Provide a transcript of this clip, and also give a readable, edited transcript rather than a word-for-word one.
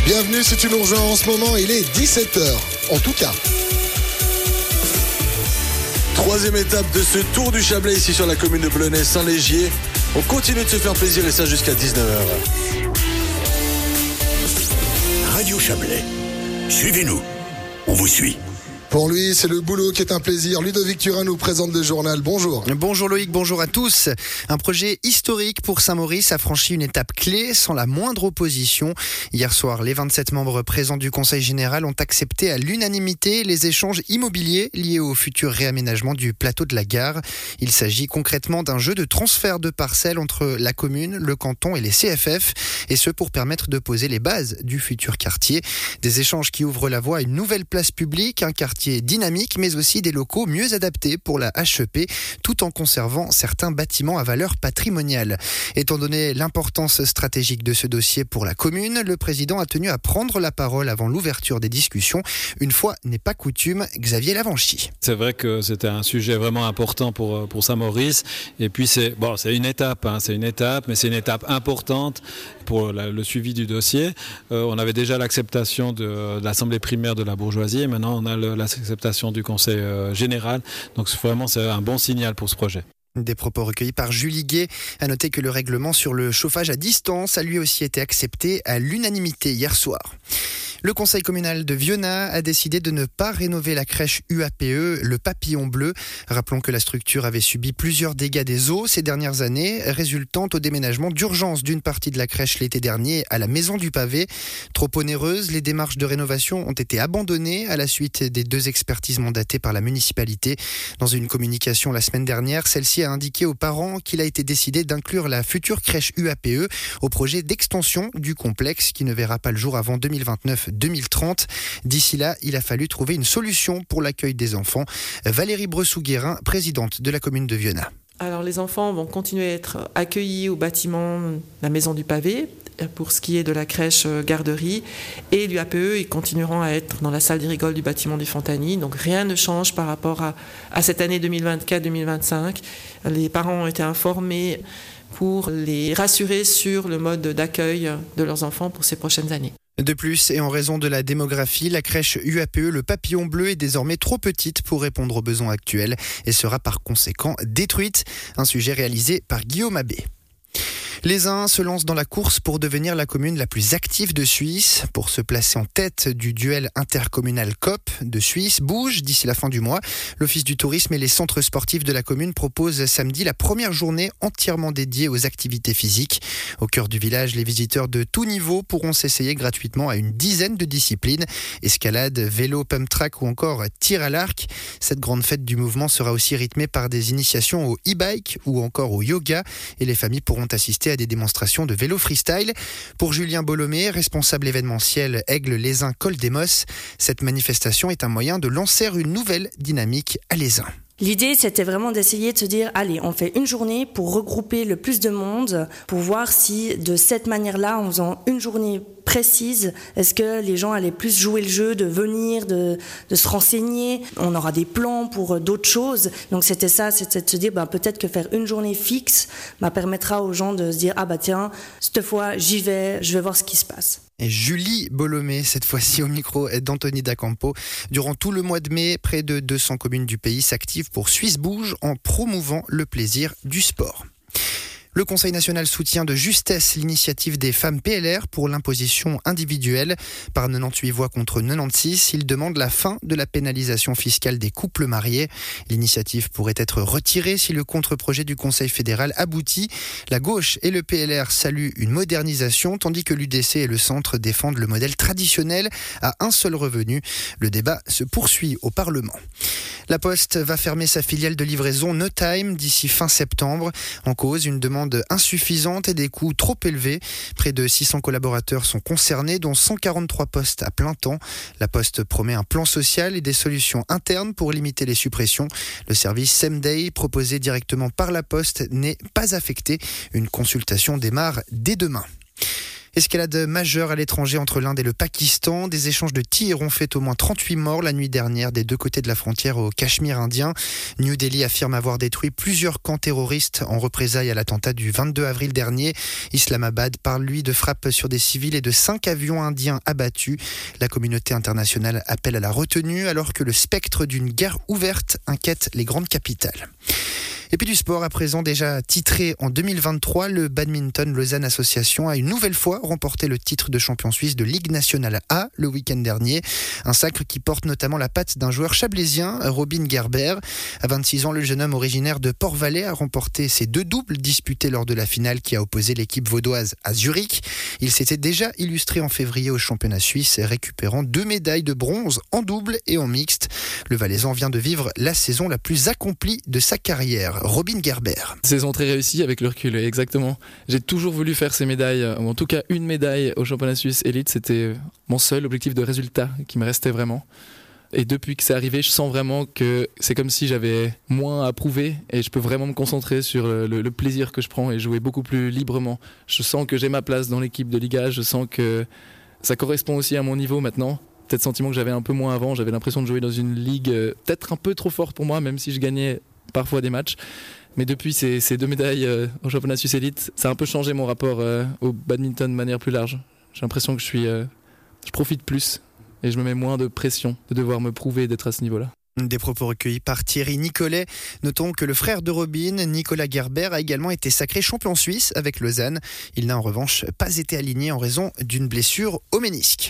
Bienvenue, c'est une urgence en ce moment, il est 17h. En tout cas. Troisième étape de ce tour du Chablais ici sur la commune de Blenay-Saint-Légier. On continue de se faire plaisir et ça jusqu'à 19h. Radio Chablais. Suivez-nous. On vous suit. Pour lui, c'est le boulot qui est un plaisir. Ludovic Turin nous présente le journal. Bonjour. Bonjour Loïc, bonjour à tous. Un projet historique pour Saint-Maurice a franchi une étape clé sans la moindre opposition. Hier soir, les 27 membres présents du Conseil général ont accepté à l'unanimité les échanges immobiliers liés au futur réaménagement du plateau de la gare. Il s'agit concrètement d'un jeu de transfert de parcelles entre la commune, le canton et les CFF, et ce pour permettre de poser les bases du futur quartier. Des échanges qui ouvrent la voie à une nouvelle place publique, un quartier dynamique, mais aussi des locaux mieux adaptés pour la HEP, tout en conservant certains bâtiments à valeur patrimoniale. Étant donné l'importance stratégique de ce dossier pour la commune, le président a tenu à prendre la parole avant l'ouverture des discussions. Une fois n'est pas coutume, Xavier Lavanchy. C'est vrai que c'était un sujet vraiment important pour Saint-Maurice. Et puis c'est une étape, mais c'est une étape importante pour le suivi du dossier. On avait déjà l'acceptation de l'Assemblée primaire de la bourgeoisie et maintenant on a l'acceptation du Conseil général. Donc vraiment c'est un bon signal pour ce projet. Des propos recueillis par Julie Gué. À noter que le règlement sur le chauffage à distance a lui aussi été accepté à l'unanimité hier soir. Le conseil communal de Vionnaz a décidé de ne pas rénover la crèche UAPE, le Papillon Bleu. Rappelons que la structure avait subi plusieurs dégâts des eaux ces dernières années, résultant au déménagement d'urgence d'une partie de la crèche l'été dernier à la Maison du Pavé. Trop onéreuses, les démarches de rénovation ont été abandonnées à la suite des 2 expertises mandatées par la municipalité. Dans une communication la semaine dernière, celle-ci a indiqué aux parents qu'il a été décidé d'inclure la future crèche UAPE au projet d'extension du complexe qui ne verra pas le jour avant 2029-2030. D'ici là, il a fallu trouver une solution pour l'accueil des enfants. Valérie Bressou-Guérin, présidente de la commune de Vionnaz. Alors les enfants vont continuer à être accueillis au bâtiment la Maison du Pavé pour ce qui est de la crèche garderie, et l'UAPE, ils continueront à être dans la salle des rigoles du bâtiment du Fontany. Donc rien ne change par rapport à cette année 2024-2025. Les parents ont été informés pour les rassurer sur le mode d'accueil de leurs enfants pour ces prochaines années. De plus, et en raison de la démographie, la crèche UAPE, le Papillon Bleu, est désormais trop petite pour répondre aux besoins actuels et sera par conséquent détruite. Un sujet réalisé par Guillaume Abbé. Les uns se lancent dans la course pour devenir la commune la plus active de Suisse. Pour se placer en tête du duel intercommunal COP de Suisse bouge d'ici la fin du mois. L'Office du tourisme et les centres sportifs de la commune proposent samedi la première journée entièrement dédiée aux activités physiques. Au cœur du village, les visiteurs de tout niveau pourront s'essayer gratuitement à une dizaine de disciplines. Escalade, vélo, pump track ou encore tir à l'arc. Cette grande fête du mouvement sera aussi rythmée par des initiations au e-bike ou encore au yoga. Et les familles pourront assister à des démonstrations de vélo freestyle. Pour Julien Bolomé, responsable événementiel Aigle-Lézin-Col des Mosses, cette manifestation est un moyen de lancer une nouvelle dynamique à Lézin. L'idée, c'était vraiment d'essayer de se dire, allez, on fait une journée pour regrouper le plus de monde, pour voir si de cette manière-là, en faisant une journée précise, est-ce que les gens allaient plus jouer le jeu, de venir, de se renseigner. On aura des plans pour d'autres choses. Donc c'était ça, c'était de se dire, peut-être que faire une journée fixe permettra aux gens de se dire, tiens, cette fois, j'y vais, je vais voir ce qui se passe. Et Julie Bolomé, cette fois-ci au micro d'Anthony Dacampo. Durant tout le mois de mai, près de 200 communes du pays s'activent pour Suisse Bouge en promouvant le plaisir du sport. Le Conseil national soutient de justesse l'initiative des femmes PLR pour l'imposition individuelle. Par 98 voix contre 96, il demande la fin de la pénalisation fiscale des couples mariés. L'initiative pourrait être retirée si le contre-projet du Conseil fédéral aboutit. La gauche et le PLR saluent une modernisation, tandis que l'UDC et le centre défendent le modèle traditionnel à un seul revenu. Le débat se poursuit au Parlement. La Poste va fermer sa filiale de livraison No Time d'ici fin septembre. En cause, une demande insuffisante et des coûts trop élevés. Près de 600 collaborateurs sont concernés, dont 143 postes à plein temps. La Poste promet un plan social et des solutions internes pour limiter les suppressions. Le service Same Day, proposé directement par la Poste, n'est pas affecté. Une consultation démarre dès demain. Escalade majeure à l'étranger entre l'Inde et le Pakistan. Des échanges de tirs ont fait au moins 38 morts la nuit dernière des deux côtés de la frontière au Cachemire indien. New Delhi affirme avoir détruit plusieurs camps terroristes en représailles à l'attentat du 22 avril dernier. Islamabad parle lui de frappes sur des civils et de 5 avions indiens abattus. La communauté internationale appelle à la retenue alors que le spectre d'une guerre ouverte inquiète les grandes capitales. Et puis du sport à présent, déjà titré en 2023, le badminton Lausanne Association a une nouvelle fois remporté le titre de champion suisse de Ligue nationale A le week-end dernier. Un sacre qui porte notamment la patte d'un joueur chablaisien, Robin Gerber. À 26 ans, le jeune homme originaire de Port-Valais a remporté ses 2 doubles disputés lors de la finale qui a opposé l'équipe vaudoise à Zurich. Il s'était déjà illustré en février au championnat suisse, récupérant 2 médailles de bronze en double et en mixte. Le Valaisan vient de vivre la saison la plus accomplie de sa carrière. Robin Gerber. Saison très réussie avec le recul, exactement. J'ai toujours voulu faire ces médailles, ou en tout cas une médaille au championnat suisse élite. C'était mon seul objectif de résultat qui me restait vraiment. Et depuis que c'est arrivé, je sens vraiment que c'est comme si j'avais moins à prouver et je peux vraiment me concentrer sur le plaisir que je prends et jouer beaucoup plus librement. Je sens que j'ai ma place dans l'équipe de Liga, je sens que ça correspond aussi à mon niveau maintenant. Peut-être sentiment que j'avais un peu moins avant, j'avais l'impression de jouer dans une ligue peut-être un peu trop forte pour moi, même si je gagnais parfois des matchs. Mais depuis ces 2 médailles au championnat suisse élite, ça a un peu changé mon rapport au badminton de manière plus large. J'ai l'impression que je profite plus et je me mets moins de pression de devoir me prouver d'être à ce niveau-là. Des propos recueillis par Thierry Nicolet. Notons que le frère de Robin, Nicolas Gerber, a également été sacré champion suisse avec Lausanne. Il n'a en revanche pas été aligné en raison d'une blessure au ménisque.